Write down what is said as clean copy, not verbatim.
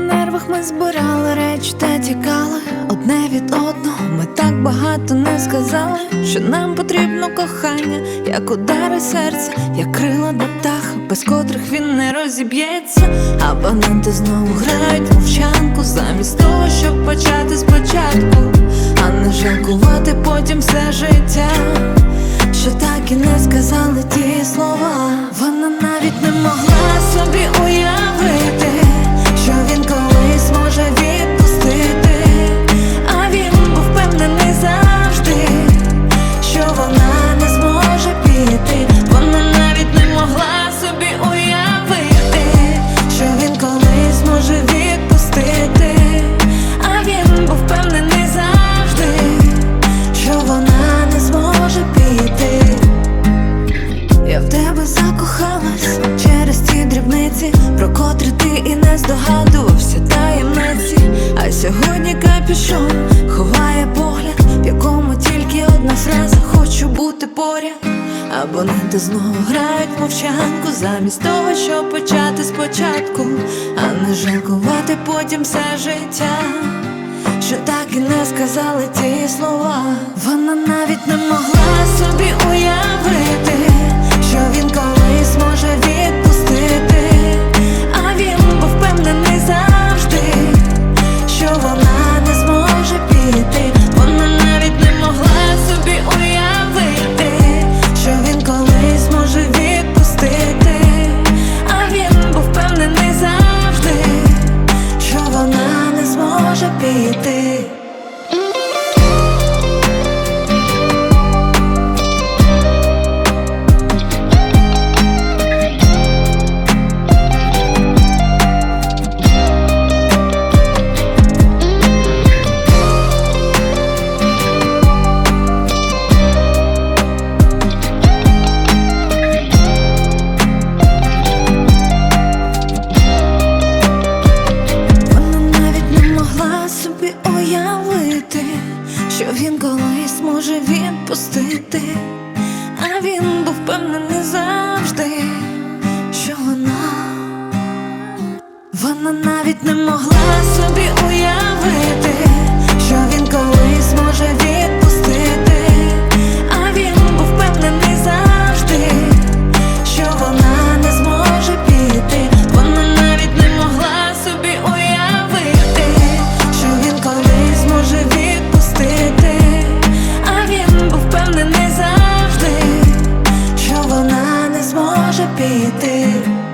нервах ми збирали речі та тікали одне від одного. Ми так багато не сказали, що нам потрібно кохання, як удари серця, як крила до птаха, без котрих він не розіб'ється. Абоненти знову грають мовчанку, замість того, щоб почати спочатку, а не жалкувати потім все життя, що так і не сказали ті слова. Вона навіть не могла собі уявити, що він колись може відпустити, а він був впевнений завжди, що вона не зможе піти. Вона навіть не могла собі уявити, що він колись може відпустити, а він був впевнений завжди, що вона не зможе піти. Я в тебе закохалась через ті дрібниці, про котрі ти і не здогадувався таємниці. А сьогодні капюшон ховає погляд, в якому тільки одна фраза: хочу бути поряд. Абоненти знову грають мовчанку, замість того, щоб почати спочатку, а не жалкувати потім все життя, що так і не сказали ті слова. Вона навіть не могла собі уявити, що він колись може відпустити, а він був впевнений завжди, що вона не зможе піти. Вона навіть не могла собі уявити, що він колись може відпустити, а він був впевнений завжди, що вона не зможе піти. Уявити, що він колись може відпустити, а він був впевнений завжди, що вона навіть не могла собі уявити, що він колись може відпустити, а він був впевнений завжди, що вона не зможе піти. Вона навіть не могла собі уявити, що він колись може відпустити, а він був впевнений завжди, що вона не зможе піти.